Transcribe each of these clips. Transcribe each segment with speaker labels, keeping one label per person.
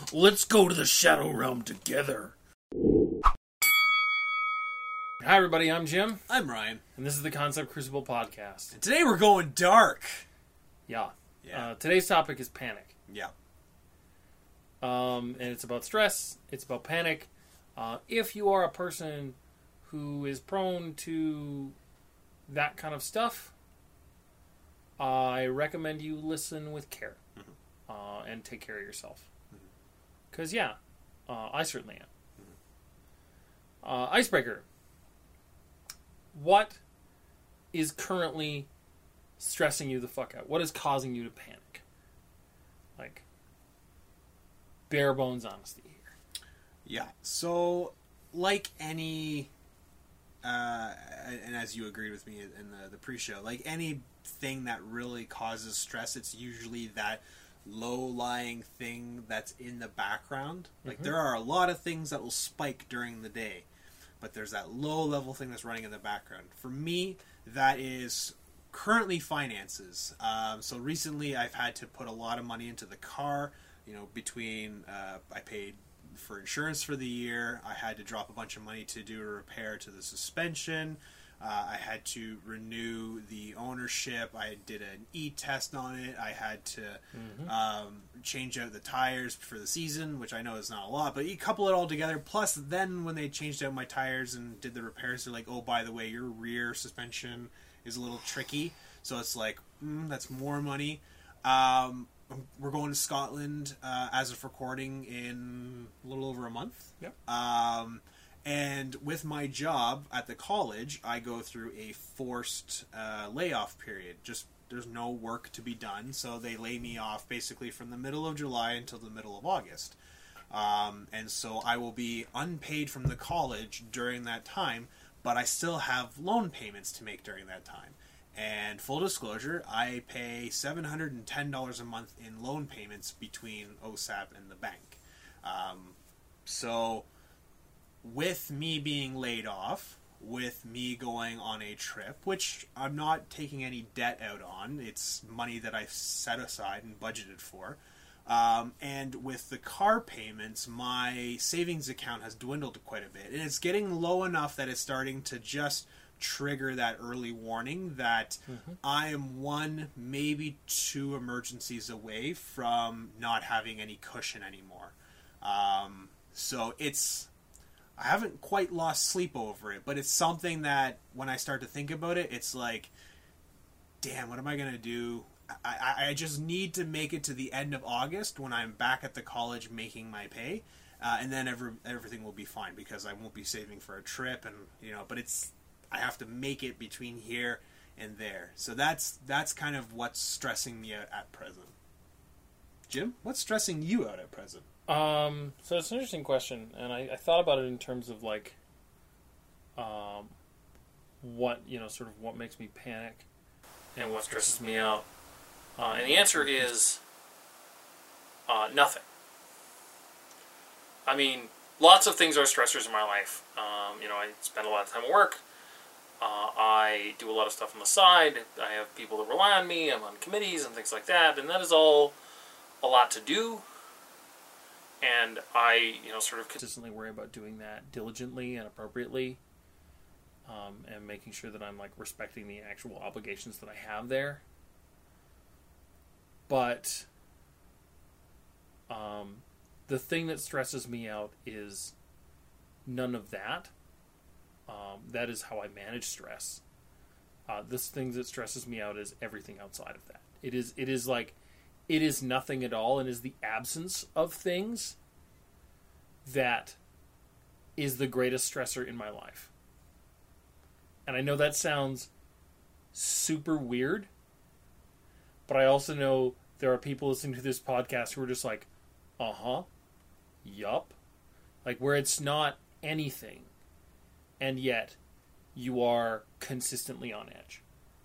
Speaker 1: Let's go to the Shadow Realm together. Hi everybody, I'm Jim.
Speaker 2: I'm Ryan.
Speaker 1: And this is the Concept Crucible podcast.
Speaker 2: And today we're going dark.
Speaker 1: Yeah.
Speaker 2: Yeah.
Speaker 1: Today's topic is panic.
Speaker 2: Yeah.
Speaker 1: And it's about stress. It's about panic. If you are a person who is prone to that kind of stuff, I recommend you listen with care. And take care of yourself. Because, I certainly am. Icebreaker. What is currently stressing you the fuck out? What is causing you to panic? Like, bare bones honesty here.
Speaker 2: Yeah. So, like any, and as you agreed with me in the pre-show, like anything that really causes stress, it's usually that low-lying thing that's in the background. Like, there are a lot of things that will spike during the day, but there's that low-level thing that's running in the background. For me, that is currently finances. So recently I've had to put a lot of money into the car, between I paid for insurance for the year, I had to drop a bunch of money to do a repair to the suspension, I had to renew the ownership, I did an e-test on it, I had to change out the tires for the season, which I know is not a lot, but you couple it all together, plus then when they changed out my tires and did the repairs, they're like, oh, by the way, your rear suspension is a little tricky, so it's like, that's more money. We're going to Scotland as of recording in a little over a month.
Speaker 1: Yep.
Speaker 2: And with my job at the college, I go through a forced layoff period. Just there's no work to be done, so they lay me off basically from the middle of July until the middle of August. And so I will be unpaid from the college during that time, but I still have loan payments to make during that time. And full disclosure, I pay $710 a month in loan payments between OSAP and the bank. So with me being laid off, with me going on a trip, which I'm not taking any debt out on, it's money that I've set aside and budgeted for, and with the car payments, my savings account has dwindled quite a bit. And it's getting low enough that it's starting to just trigger that early warning that I am one, maybe two emergencies away from not having any cushion anymore. So I haven't quite lost sleep over it, but it's something that when I start to think about it, it's like, damn, what am I going to do? I just need to make it to the end of August when I'm back at the college making my pay, and then everything will be fine because I won't be saving for a trip, and but I have to make it between here and there. So that's kind of what's stressing me out at present. Jim, what's stressing you out at present?
Speaker 1: So it's an interesting question, and I thought about it in terms of like, what sort of what makes me panic, and what stresses me out, and the answer is nothing. I mean, lots of things are stressors in my life. I spend a lot of time at work. I do a lot of stuff on the side. I have people that rely on me. I'm on committees and things like that, and that is all a lot to do. And I, sort of consistently worry about doing that diligently and appropriately, and making sure that I'm, like, respecting the actual obligations that I have there. But the thing that stresses me out is none of that. That is how I manage stress. This thing that stresses me out is everything outside of that. It is nothing at all, and is the absence of things that is the greatest stressor in my life. And I know that sounds super weird, but I also know there are people listening to this podcast who are just like, yup. Like, where it's not anything, and yet you are consistently on edge.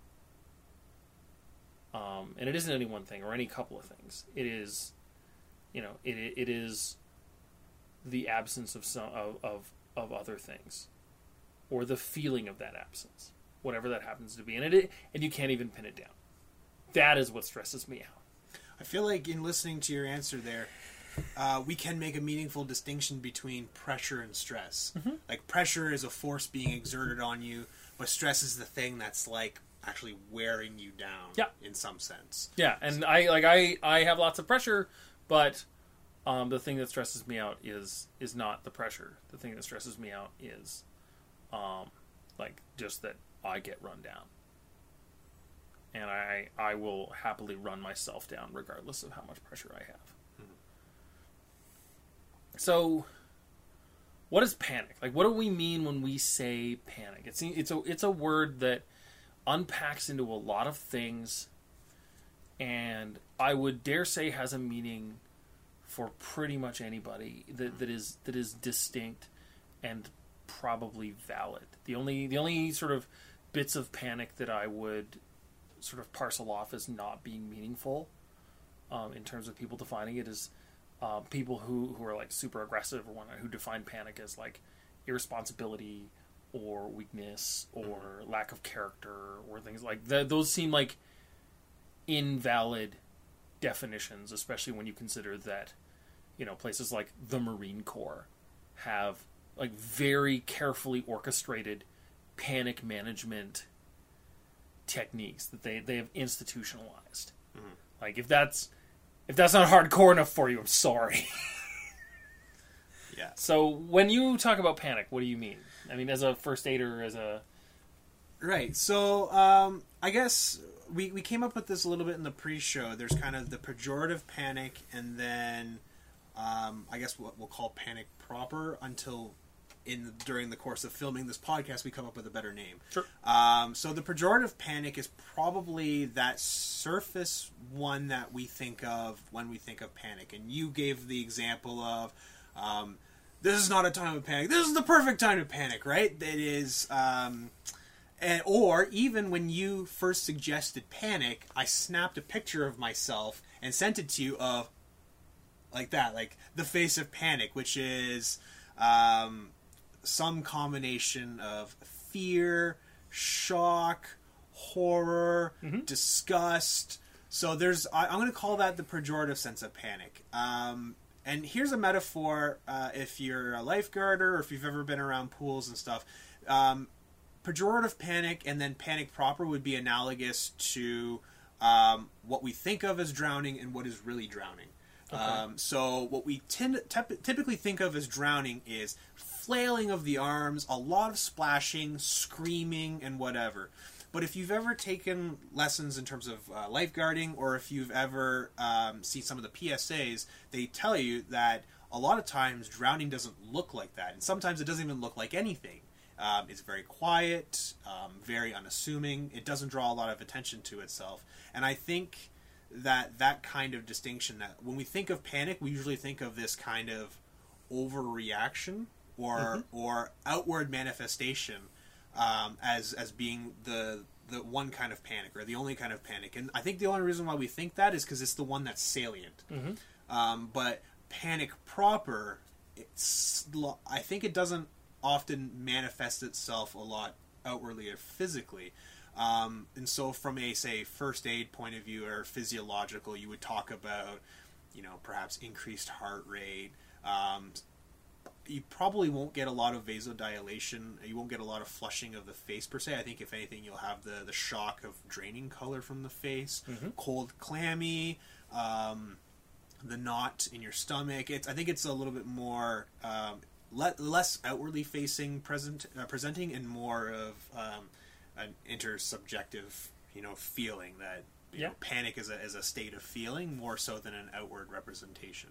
Speaker 1: And it isn't any one thing or any couple of things. It is, it is the absence of some of other things, or the feeling of that absence, whatever that happens to be, and you can't even pin it down. That is what stresses me out.
Speaker 2: I feel like in listening to your answer there, we can make a meaningful distinction between pressure and stress. Like, pressure is a force being exerted on you, but stress is the thing that's like actually wearing you down.
Speaker 1: Yeah.
Speaker 2: In some sense.
Speaker 1: Yeah, and I have lots of pressure, but the thing that stresses me out is not the pressure. The thing that stresses me out is like just that I get run down. And I will happily run myself down regardless of how much pressure I have. So, what is panic? Like, what do we mean when we say panic? It's a word that unpacks into a lot of things, and I would dare say has a meaning for pretty much anybody that is distinct and probably valid. The only sort of bits of panic that I would sort of parcel off as not being meaningful in terms of people defining it is people who are like super aggressive or whatnot, who define panic as like irresponsibility or weakness or lack of character or things like that. Those seem like invalid definitions, especially when you consider that, you know, places like the Marine Corps have like very carefully orchestrated panic management techniques that they have institutionalized. Like, if that's not hardcore enough for you, I'm sorry.
Speaker 2: Yeah.
Speaker 1: So when you talk about panic, what do you mean? I mean, as a first aider, as a...
Speaker 2: Right. So I guess we came up with this a little bit in the pre-show. There's kind of the pejorative panic, and then I guess what we'll call panic proper until during the course of filming this podcast we come up with a better name.
Speaker 1: Sure.
Speaker 2: So the pejorative panic is probably that surface one that we think of when we think of panic. And you gave the example of this is not a time of panic. This is the perfect time to panic, right? It is... or even when you first suggested panic, I snapped a picture of myself and sent it to you of like that, like the face of panic, which is some combination of fear, shock, horror, disgust. So I'm going to call that the pejorative sense of panic. And here's a metaphor if you're a lifeguarder or if you've ever been around pools and stuff. Pejorative panic and then panic proper would be analogous to what we think of as drowning and what is really drowning. Okay. So what we typically think of as drowning is flailing of the arms, a lot of splashing, screaming, and whatever. But if you've ever taken lessons in terms of lifeguarding, or if you've ever seen some of the PSAs, they tell you that a lot of times drowning doesn't look like that. And sometimes it doesn't even look like anything. It's very quiet, very unassuming. It doesn't draw a lot of attention to itself. And I think that kind of distinction, that when we think of panic, we usually think of this kind of overreaction or outward manifestation as being the one kind of panic or the only kind of panic. And I think the only reason why we think that is because it's the one that's salient. But panic proper, I think it doesn't often manifest itself a lot outwardly or physically. And so from a, say, first aid point of view or physiological, you would talk about, perhaps increased heart rate. You probably won't get a lot of vasodilation. You won't get a lot of flushing of the face per se. I think if anything, you'll have the shock of draining color from the face, cold, clammy, the knot in your stomach. I think it's a little bit more less outwardly facing presenting and more of an intersubjective feeling that panic is a state of feeling more so than an outward representation.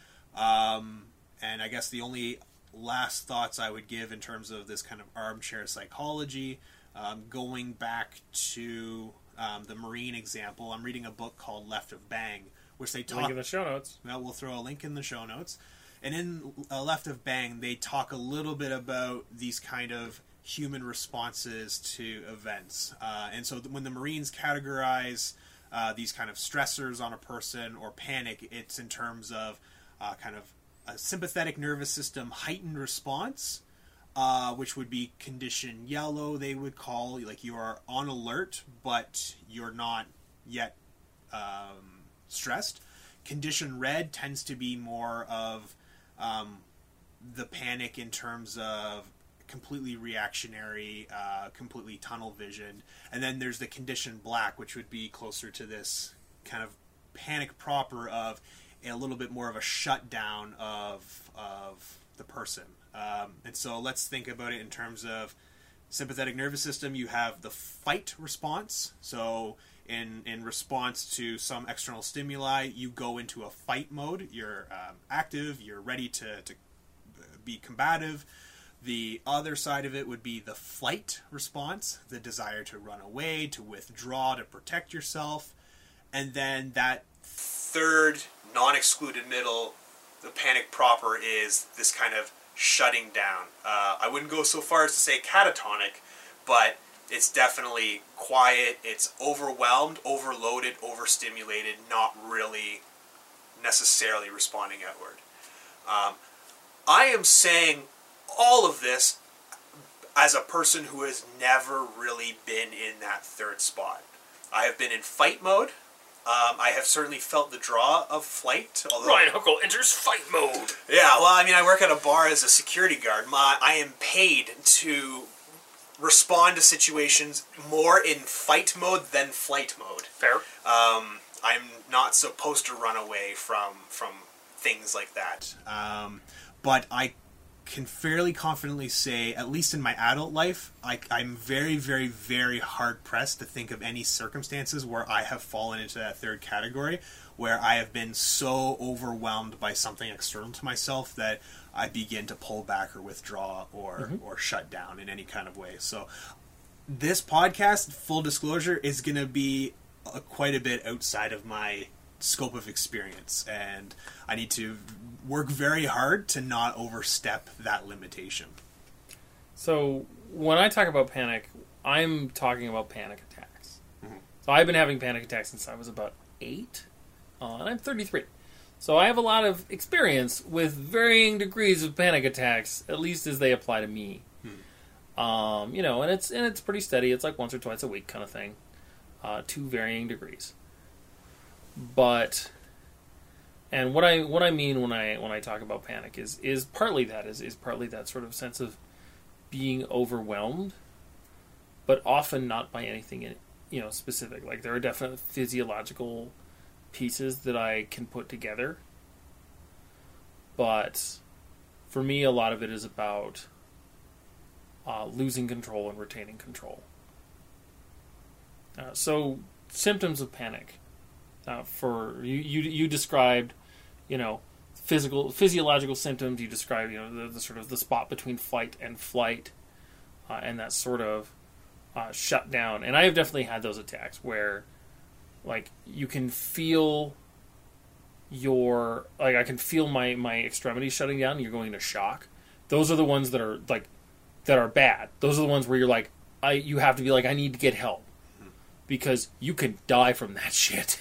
Speaker 2: And I guess the only last thoughts I would give in terms of this kind of armchair psychology, going back to the Marine example, I'm reading a book called Left of Bang, which they talk...
Speaker 1: Link in the show notes.
Speaker 2: Well, we'll throw a link in the show notes. And in Left of Bang, they talk a little bit about these kind of human responses to events. And so when the Marines categorize these kind of stressors on a person or panic, it's in terms of kind of a sympathetic nervous system heightened response, which would be condition yellow, they would call. Like, you are on alert, but you're not yet stressed. Condition red tends to be more of the panic in terms of completely reactionary, completely tunnel vision. And then there's the condition black, which would be closer to this kind of panic proper of a little bit more of a shutdown of the person. And so let's think about it in terms of sympathetic nervous system. You have the fight response. So in response to some external stimuli, you go into a fight mode. You're active. You're ready to be combative. The other side of it would be the flight response, the desire to run away, to withdraw, to protect yourself. And then that third non-excluded middle, the panic proper, is this kind of shutting down. I wouldn't go so far as to say catatonic, but it's definitely quiet, it's overwhelmed, overloaded, overstimulated, not really necessarily responding outward. I am saying all of this as a person who has never really been in that third spot. I have been in fight mode. I have certainly felt the draw of flight.
Speaker 1: Ryan Huckle enters fight mode.
Speaker 2: Yeah, well, I mean, I work at a bar as a security guard. I am paid to respond to situations more in fight mode than flight mode.
Speaker 1: Fair.
Speaker 2: I'm not supposed to run away from things like that. But I can fairly confidently say, at least in my adult life, I'm very, very, very hard-pressed to think of any circumstances where I have fallen into that third category, where I have been so overwhelmed by something external to myself that I begin to pull back or withdraw or shut down in any kind of way. So this podcast, full disclosure, is going to be quite a bit outside of my scope of experience, and I need to work very hard to not overstep that limitation.
Speaker 1: So when I talk about panic, I'm talking about panic attacks. Mm-hmm. So I've been having panic attacks since I was about 8, and I'm 33. So I have a lot of experience with varying degrees of panic attacks, at least as they apply to me. And it's pretty steady. It's like once or twice a week kind of thing, to varying degrees. But, and what I mean when I talk about panic is partly that sort of sense of being overwhelmed, but often not by anything specific. Like, there are definite physiological pieces that I can put together, but for me, a lot of it is about losing control and retaining control. So symptoms of panic. For you described, physiological symptoms. You described, the sort of the spot between fight and flight, and that sort of shutdown. And I have definitely had those attacks where, like, you can feel I can feel my extremities shutting down. And you're going into shock. Those are the ones that are bad. Those are the ones where you're like, you have to be like, I need to get help, because you can die from that shit.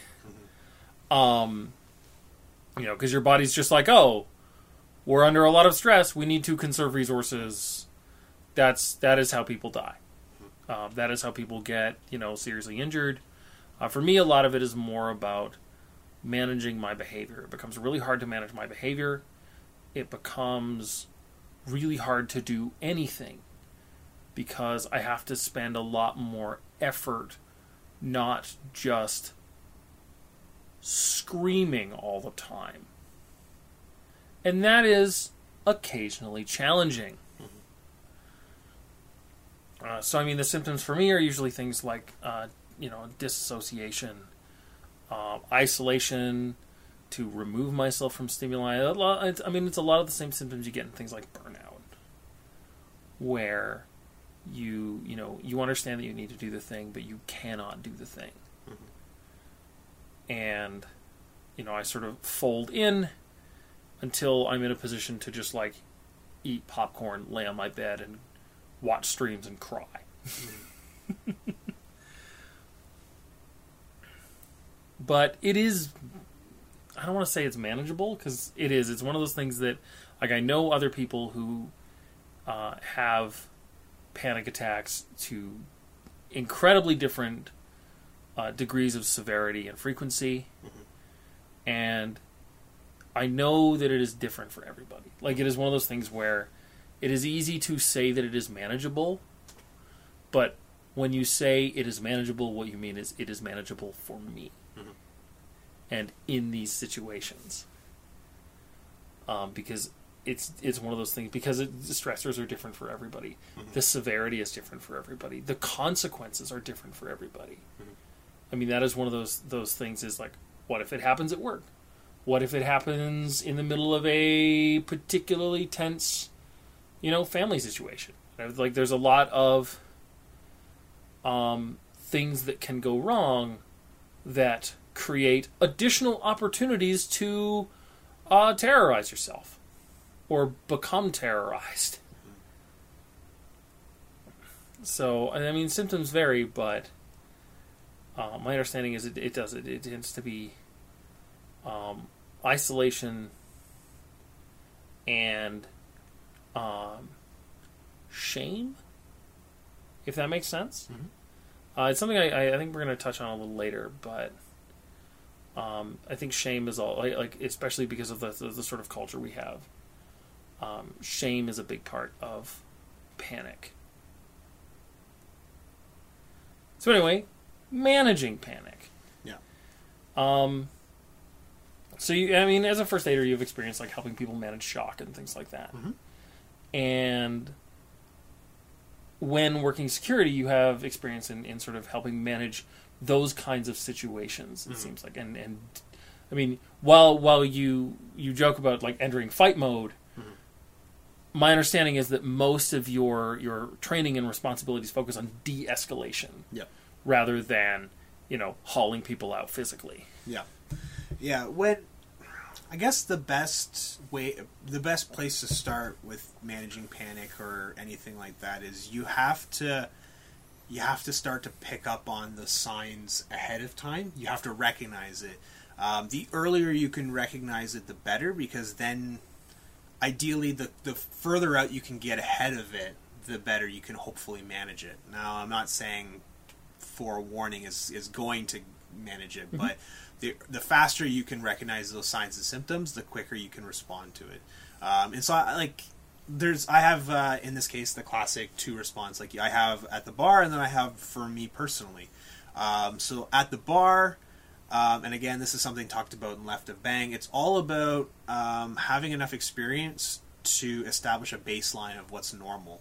Speaker 1: Because your body's just like, oh, we're under a lot of stress. We need to conserve resources. That is how people die. That is how people get, seriously injured. For me, a lot of it is more about managing my behavior. It becomes really hard to manage my behavior. It becomes really hard to do anything because I have to spend a lot more effort, not just screaming all the time. And that is occasionally challenging. So, I mean, the symptoms for me are usually things like, disassociation, isolation, to remove myself from stimuli. It's a lot of the same symptoms you get in things like burnout, where you understand that you need to do the thing, but you cannot do the thing. And, I sort of fold in until I'm in a position to just, like, eat popcorn, lay on my bed, and watch streams and cry. But it is, I don't want to say it's manageable, because it is. It's one of those things that, like, I know other people who have panic attacks to incredibly different degrees of severity and frequency. And I know that it is different for everybody. Like, it is one of those things where it is easy to say that it is manageable, but when you say it is manageable, what you mean is it is manageable for me. Mm-hmm. And in these situations. Because it's one of those things, because the stressors are different for everybody. Mm-hmm. The severity is different for everybody. The consequences are different for everybody. Mm-hmm. I mean, that is one of those things is like, what if it happens at work? What if it happens in the middle of a particularly tense, family situation? Like, there's a lot of things that can go wrong that create additional opportunities to terrorize yourself or become terrorized. So, I mean, symptoms vary, but my understanding is it tends to be isolation and shame, if that makes sense. Mm-hmm. It's something I think we're going to touch on a little later, but I think shame is all, like especially because of the sort of culture we have. Shame is a big part of panic. So anyway, managing panic.
Speaker 2: Yeah.
Speaker 1: So as a first aider, you've experienced like helping people manage shock and things like that. Mm-hmm. And when working security, you have experience in sort of helping manage those kinds of situations. It mm-hmm. seems like, and I mean, while you joke about like entering fight mode, mm-hmm. my understanding is that most of your training and responsibilities focus on de-escalation,
Speaker 2: yep.
Speaker 1: rather than hauling people out physically.
Speaker 2: Yeah. I guess the best place to start with managing panic or anything like that is you have to start to pick up on the signs ahead of time. You have to recognize it. The earlier you can recognize it, the better, because then ideally the further out you can get ahead of it, the better you can hopefully manage it. Now, I'm not saying forewarning is going to manage it, mm-hmm. but the faster you can recognize those signs and symptoms, the quicker you can respond to it. And so I have in this case the classic 2 response. Like, I have at the bar, and then I have for me personally. So at the bar, and again, this is something talked about in Left of Bang. It's all about having enough experience to establish a baseline of what's normal.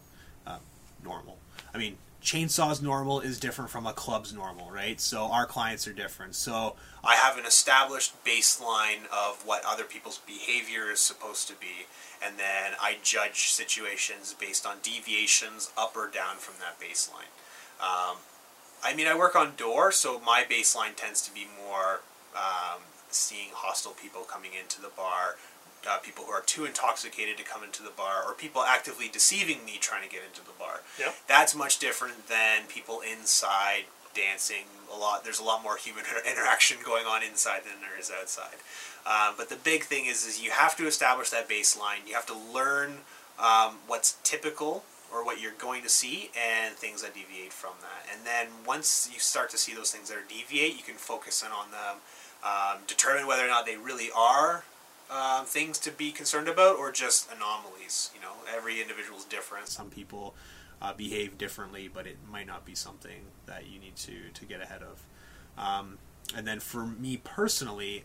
Speaker 2: I mean, chainsaw's normal is different from a club's normal, right? So our clients are different. So I have an established baseline of what other people's behavior is supposed to be, and then I judge situations based on deviations up or down from that baseline. I work on door, so my baseline tends to be more seeing hostile people coming into the bar, people who are too intoxicated to come into the bar, or people actively deceiving me trying to get into the bar.
Speaker 1: Yep.
Speaker 2: That's much different than people inside dancing. There's a lot more human interaction going on inside than there is outside. But the big thing is you have to establish that baseline. You have to learn what's typical or what you're going to see and things that deviate from that. And then once you start to see those things that deviate, you can focus in on them, determine whether or not they really are things to be concerned about or just anomalies. Every individual is different. Some people behave differently, but it might not be something that you need to get ahead of. And then for me personally,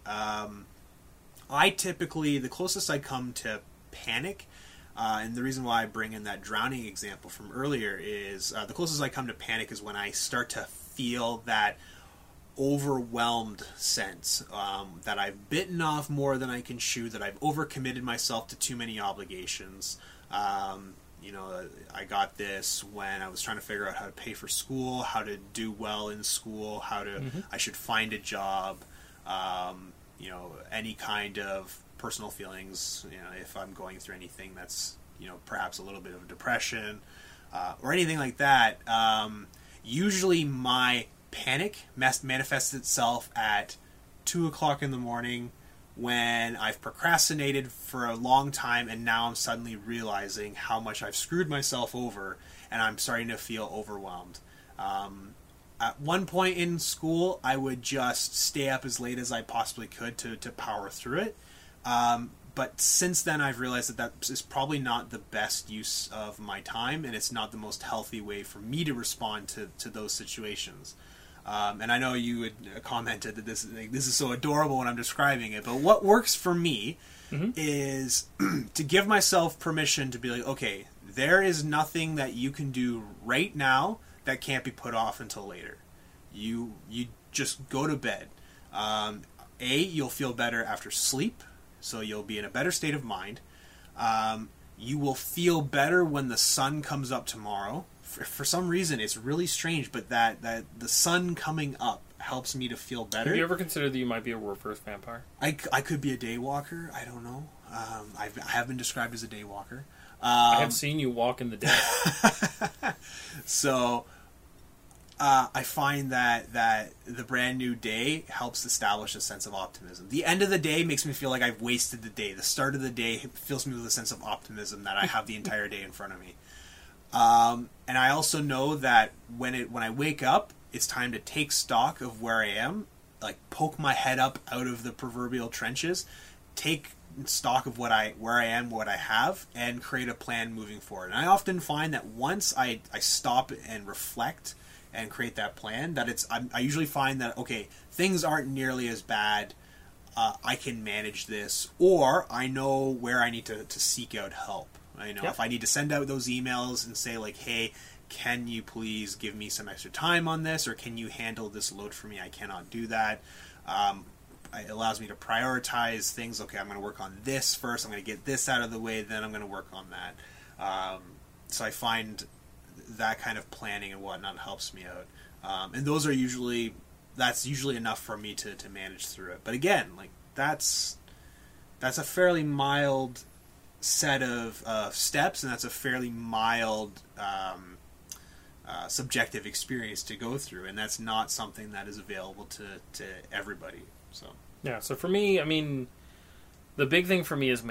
Speaker 2: I typically, the closest I come to panic, and the reason why I bring in that drowning example from earlier is the closest I come to panic is when I start to feel that overwhelmed sense, that I've bitten off more than I can chew, that I've overcommitted myself to too many obligations. I got this when I was trying to figure out how to pay for school, how to do well in school, mm-hmm. I should find a job, any kind of personal feelings, if I'm going through anything that's, perhaps a little bit of depression, or anything like that. Usually my panic manifests itself at 2 o'clock in the morning when I've procrastinated for a long time, and now I'm suddenly realizing how much I've screwed myself over, and I'm starting to feel overwhelmed. At one point in school, I would just stay up as late as I possibly could to power through it. But since then, I've realized that is probably not the best use of my time, and it's not the most healthy way for me to respond to those situations. And I know you had commented that this is so adorable when I'm describing it, but what works for me is to give myself permission to be like, okay, there is nothing that you can do right now that can't be put off until later. You just go to bed. You'll feel better after sleep, so you'll be in a better state of mind. You will feel better when the sun comes up tomorrow. For some reason, it's really strange, but that the sun coming up helps me to feel better.
Speaker 1: Have you ever considered that you might be a reverse vampire?
Speaker 2: I could be a day walker. I don't know. I have been described as a day walker.
Speaker 1: I have seen you walk in the day.
Speaker 2: So I find that the brand new day helps establish a sense of optimism. The end of the day makes me feel like I've wasted the day. The start of the day fills me with a sense of optimism that I have the entire day in front of me. And I also know that when I wake up, it's time to take stock of where I am, like poke my head up out of the proverbial trenches, take stock of where I am, what I have, and create a plan moving forward. And I often find that once I stop and reflect and create that plan, that I usually find that, okay, things aren't nearly as bad. I can manage this, or I know where I need to seek out help. I know if I need to send out those emails and say like, hey, can you please give me some extra time on this, or can you handle this load for me? I cannot do that. It allows me to prioritize things. Okay, I'm going to work on this first. I'm going to get this out of the way, then I'm going to work on that. So I find that kind of planning and whatnot helps me out. And that's usually enough for me to manage through it. But again, like that's a fairly mild set of steps, and that's a fairly mild subjective experience to go through, and that's not something that is available to everybody. So
Speaker 1: yeah, so for me, I mean, the big thing for me is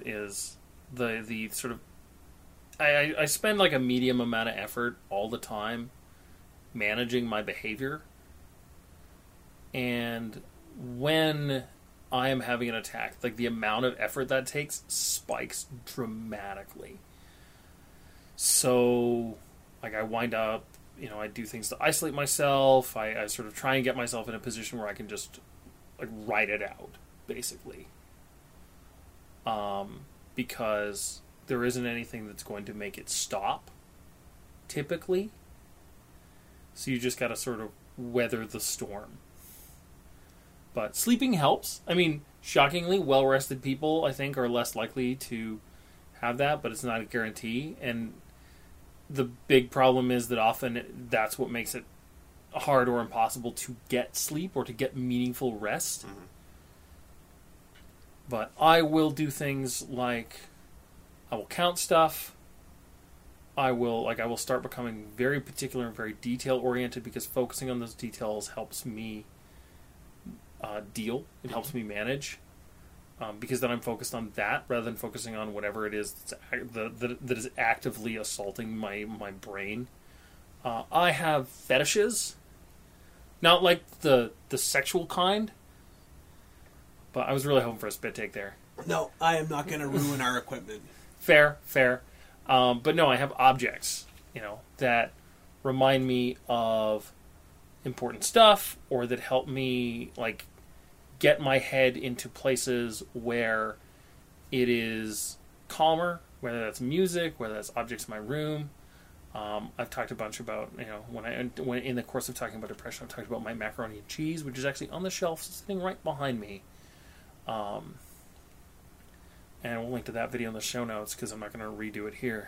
Speaker 1: the sort of I spend like a medium amount of effort all the time managing my behavior, and when I am having an attack, like the amount of effort that takes spikes dramatically. So, like I wind up, I do things to isolate myself. I sort of try and get myself in a position where I can just like write it out, basically. Because there isn't anything that's going to make it stop, typically. So you just got to sort of weather the storm. But sleeping helps. I mean, shockingly, well-rested people, I think, are less likely to have that, but it's not a guarantee. And the big problem is that often that's what makes it hard or impossible to get sleep or to get meaningful rest. Mm-hmm. But I will do things like I will count stuff. I will start becoming very particular and very detail-oriented, because focusing on those details helps me deal. It helps me manage, because then I'm focused on that rather than focusing on whatever it is that is actively assaulting my brain. I have fetishes, not like the sexual kind, but I was really hoping for a spit take there.
Speaker 2: No, I am not going to ruin our equipment.
Speaker 1: Fair. But no, I have objects, that remind me of important stuff, or that help me like get my head into places where it is calmer, whether that's music, whether that's objects in my room. I've talked a bunch about, when in the course of talking about depression, I've talked about my macaroni and cheese, which is actually on the shelf sitting right behind me. And we'll link to that video in the show notes, because I'm not going to redo it here.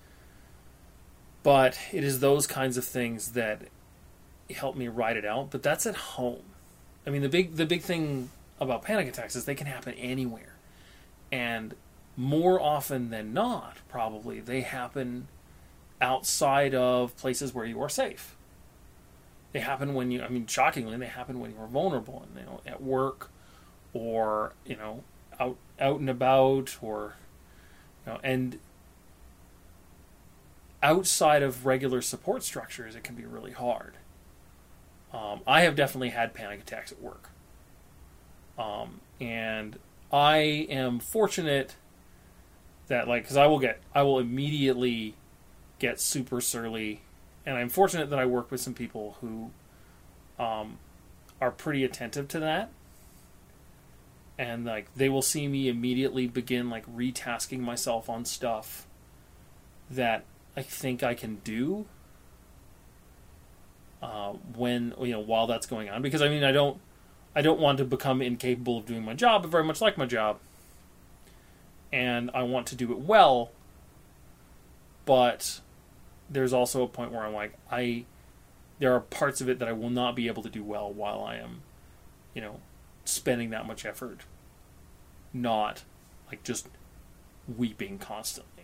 Speaker 1: But it is those kinds of things that help me ride it out, but that's at home. I mean, the big thing about panic attacks is they can happen anywhere. And more often than not, probably, they happen outside of places where you are safe. They happen shockingly, they happen when you're vulnerable, and, at work, or, out and about, or, and outside of regular support structures, it can be really hard. I have definitely had panic attacks at work. And I am fortunate that, like, because I will immediately get super surly, and I'm fortunate that I work with some people who are pretty attentive to that, and like they will see me immediately begin like retasking myself on stuff that I think I can do when, you know, while that's going on, because I mean I don't want to become incapable of doing my job. I very much like my job, and I want to do it well, but there's also a point where I'm like, there are parts of it that I will not be able to do well while I am, you know, spending that much effort, not like just weeping constantly.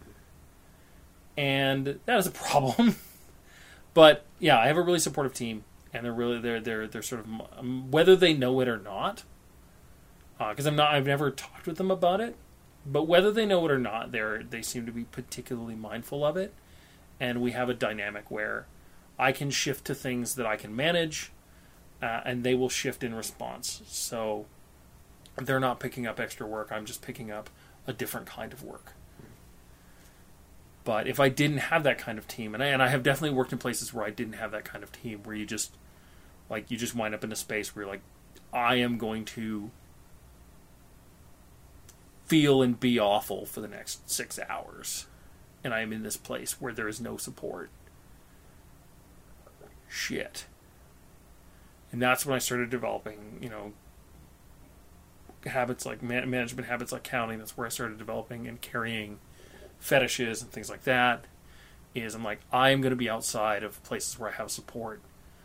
Speaker 1: And that is a problem. But yeah, I have a really supportive team, and they're sort of, whether they know it or not, because I've never talked with them about it, but whether they know it or not, they seem to be particularly mindful of it, and we have a dynamic where I can shift to things that I can manage, and they will shift in response. So they're not picking up extra work, I'm just picking up a different kind of work. But if I didn't have that kind of team, and I have definitely worked in places where I didn't have that kind of team, where you just wind up in a space where you're like, I am going to feel and be awful for the next 6 hours, and I am in this place where there is no support. Shit. And that's when I started developing, you know, habits like management habits like counting. That's where I started developing and carrying fetishes and things like that. I'm like, I'm going to be outside of places where I have support.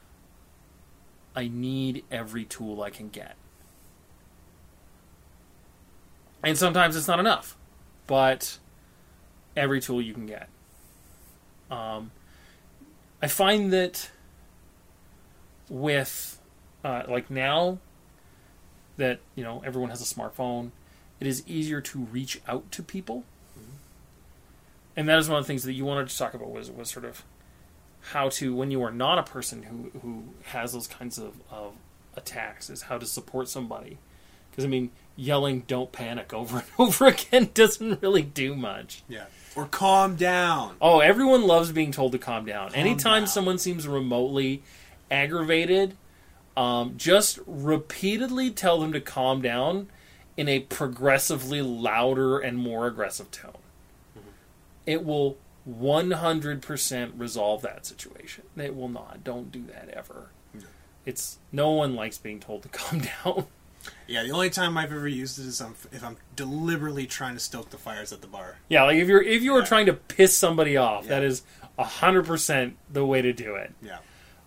Speaker 1: I need every tool I can get. And sometimes it's not enough, but every tool you can get. I find that with like now that, you know, everyone has a smartphone, it is easier to reach out to people. And that is one of the things that you wanted to talk about was sort of how to, when you are not a person who has those kinds of attacks, is how to support somebody. Because, I mean, yelling "don't panic" over and over again doesn't really do much.
Speaker 2: Yeah. Or calm down.
Speaker 1: Oh, everyone loves being told to calm down. Anytime someone seems remotely aggravated, just repeatedly tell them to calm down in a progressively louder and more aggressive tone. It will 100% resolve that situation. It will not. Don't do that ever. No one likes being told to calm down.
Speaker 2: Yeah, the only time I've ever used it is if I'm deliberately trying to stoke the fires at the bar.
Speaker 1: Yeah, like if you're trying to piss somebody off, that is 100% the way to do it.
Speaker 2: Yeah.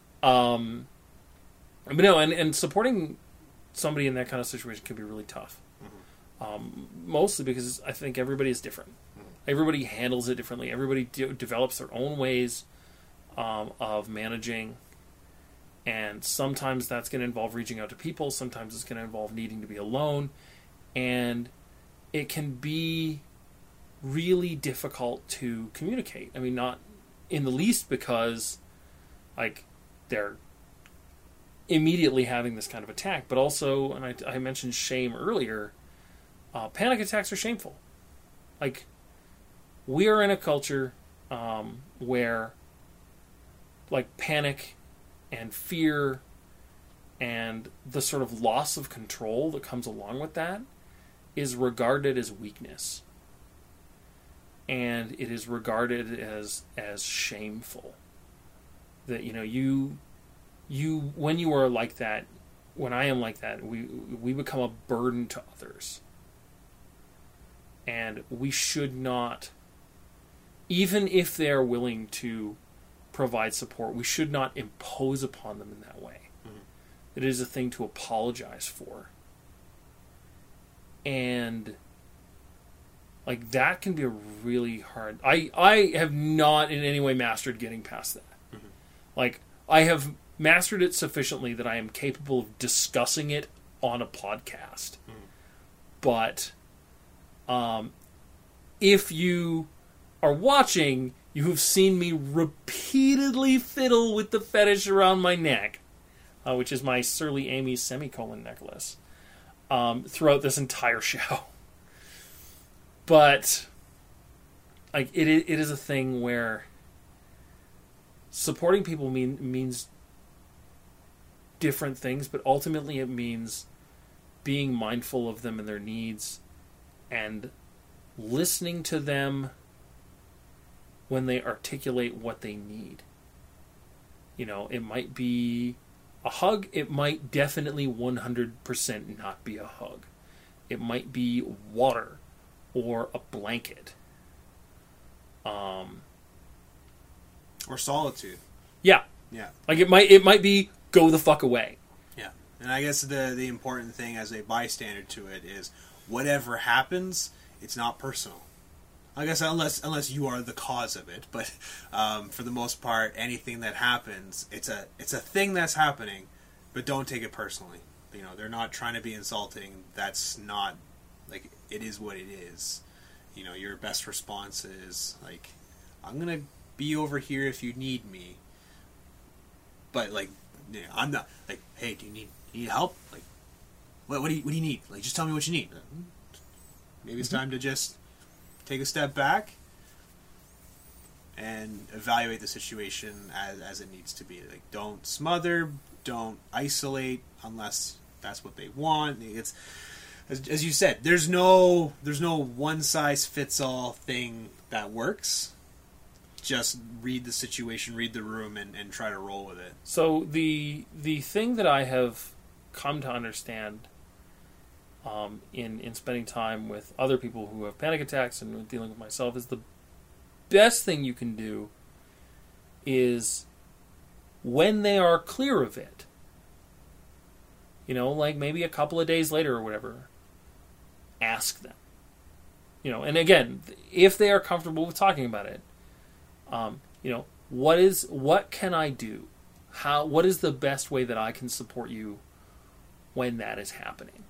Speaker 1: But no, and supporting somebody in that kind of situation can be really tough. Mostly because I think everybody is different. Everybody handles it differently. Everybody develops their own ways of managing. And sometimes that's going to involve reaching out to people. Sometimes it's going to involve needing to be alone. And it can be really difficult to communicate. I mean, not in the least because, like, they're immediately having this kind of attack. But also, and I mentioned shame earlier, panic attacks are shameful. Like, we are in a culture where, like, panic and fear and the sort of loss of control that comes along with that is regarded as weakness. And it is regarded as shameful. That, you know, you when you are like that, when I am like that, we become a burden to others. And we should not, even if they are willing to provide support, we should not impose upon them in that way. It is a thing to apologize for. And like that can be a really hard. I have not in any way mastered getting past that. Like, I have mastered it sufficiently that I am capable of discussing it on a podcast. But if you are watching, you have seen me repeatedly fiddle with the fetish around my neck. which is my Surly Amy semicolon necklace, throughout this entire show. But like it is a thing where supporting people means different things, but ultimately it means being mindful of them and their needs and listening to them when they articulate what they need. You know, it might be a hug, it might definitely 100% not be a hug. It might be water or a blanket.
Speaker 2: Or solitude.
Speaker 1: Yeah.
Speaker 2: Yeah.
Speaker 1: Like it might be go the fuck away.
Speaker 2: Yeah. And I guess the important thing as a bystander to it is whatever happens, it's not personal. I guess unless you are the cause of it, but for the most part, anything that happens, it's a thing that's happening, but don't take it personally. You know, they're not trying to be insulting. That's not, like, it is what it is. You know, your best response is like, I'm gonna be over here if you need me. But like, you know, I'm not like, hey, do you need help? Like, what do you need? Like, just tell me what you need. Maybe it's time to just take a step back and evaluate the situation as it needs to be. Like, don't smother, don't isolate unless that's what they want. It's as you said, there's no one size fits all thing that works. Just read the situation, read the room, and try to roll with it.
Speaker 1: So the thing that I have come to understand in spending time with other people who have panic attacks and dealing with myself is the best thing you can do is when they are clear of it. You know, like maybe a couple of days later or whatever, ask them. You know, and again, if they are comfortable with talking about it, you know, what can I do? What is the best way that I can support you when that is happening?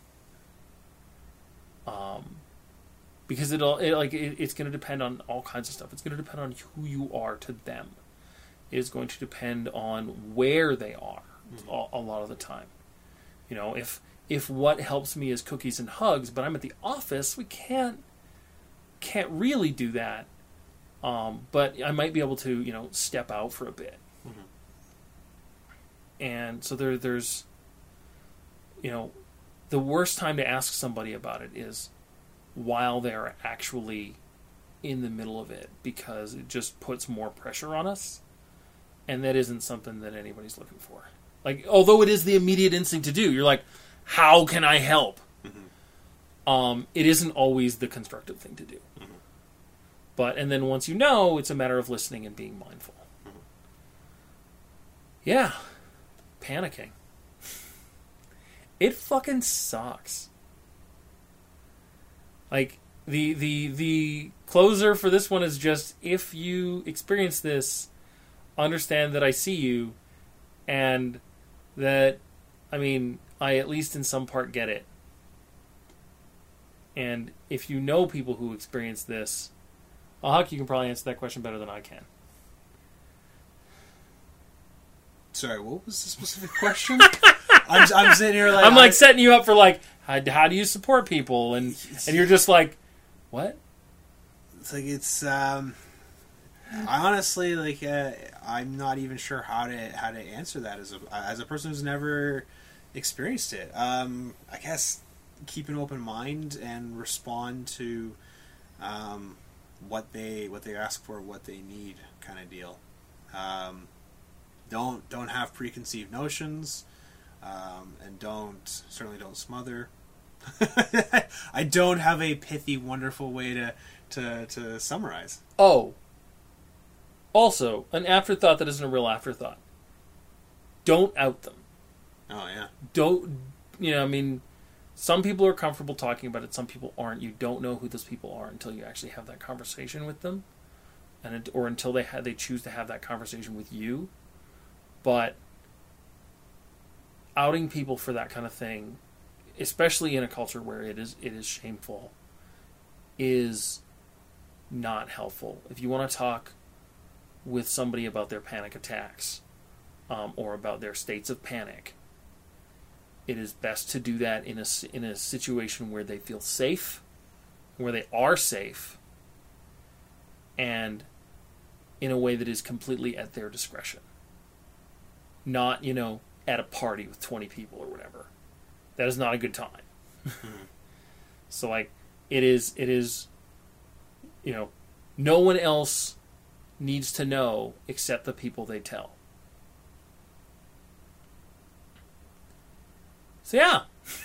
Speaker 1: Because it's going to depend on all kinds of stuff. It's going to depend on who you are to them. It is going to depend on where they are a lot of the time. You know, if what helps me is cookies and hugs, but I'm at the office, we can't really do that. But I might be able to, you know, step out for a bit. Mm-hmm. And so there's, you know, the worst time to ask somebody about it is while they're actually in the middle of it, because it just puts more pressure on us, and that isn't something that anybody's looking for. Like, although it is the immediate instinct to do, you're like, how can I help? Mm-hmm. It isn't always the constructive thing to do. Mm-hmm. But, and then once you know, it's a matter of listening and being mindful. Mm-hmm. Yeah. Panicking. It fucking sucks. Like, the closer for this one is just, if you experience this, understand that I see you, and that, I mean, I at least in some part get it. And if you know people who experience this, Huck, you can probably answer that question better than I can.
Speaker 2: Sorry, what was the specific question? I'm sitting here like...
Speaker 1: I'm like setting you up for like, how do you support people? And you're just like, what?
Speaker 2: It's like, it's... I honestly, like, I'm not even sure how to answer that as a person who's never experienced it. I guess keep an open mind and respond to what they ask for, what they need, kind of deal. Don't have preconceived notions, and certainly don't smother. I don't have a pithy, wonderful way to summarize.
Speaker 1: Oh. Also, an afterthought that isn't a real afterthought. Don't out them.
Speaker 2: Oh, yeah.
Speaker 1: Don't, you know, I mean, some people are comfortable talking about it, some people aren't. You don't know who those people are until you actually have that conversation with them, or until they choose to have that conversation with you. But outing people for that kind of thing, especially in a culture where it is shameful, is not helpful. If you want to talk with somebody about their panic attacks, or about their states of panic, it is best to do that in a situation where they feel safe, where they are safe, and in a way that is completely at their discretion. Not, at a party with 20 people or whatever. That is not a good time. So, it is, no one else needs to know except the people they tell. So, yeah.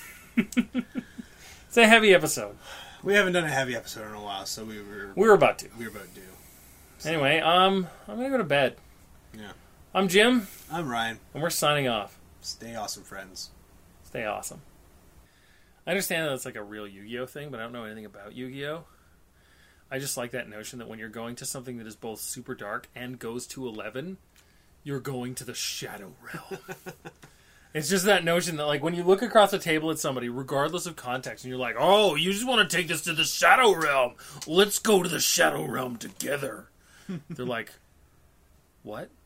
Speaker 1: It's a heavy episode.
Speaker 2: We haven't done a heavy episode in a while, so we
Speaker 1: were about to.
Speaker 2: We were about to. So.
Speaker 1: Anyway, I'm going to go to bed.
Speaker 2: Yeah.
Speaker 1: I'm Jim.
Speaker 2: I'm Ryan.
Speaker 1: And we're signing off.
Speaker 2: Stay awesome, friends.
Speaker 1: Stay awesome. I understand that it's like a real Yu-Gi-Oh thing, but I don't know anything about Yu-Gi-Oh. I just like that notion that when you're going to something that is both super dark and goes to 11, you're going to the Shadow Realm. It's just that notion that, when you look across the table at somebody, regardless of context, and you're like, oh, you just want to take this to the Shadow Realm. Let's go to the Shadow Realm together. They're like, what?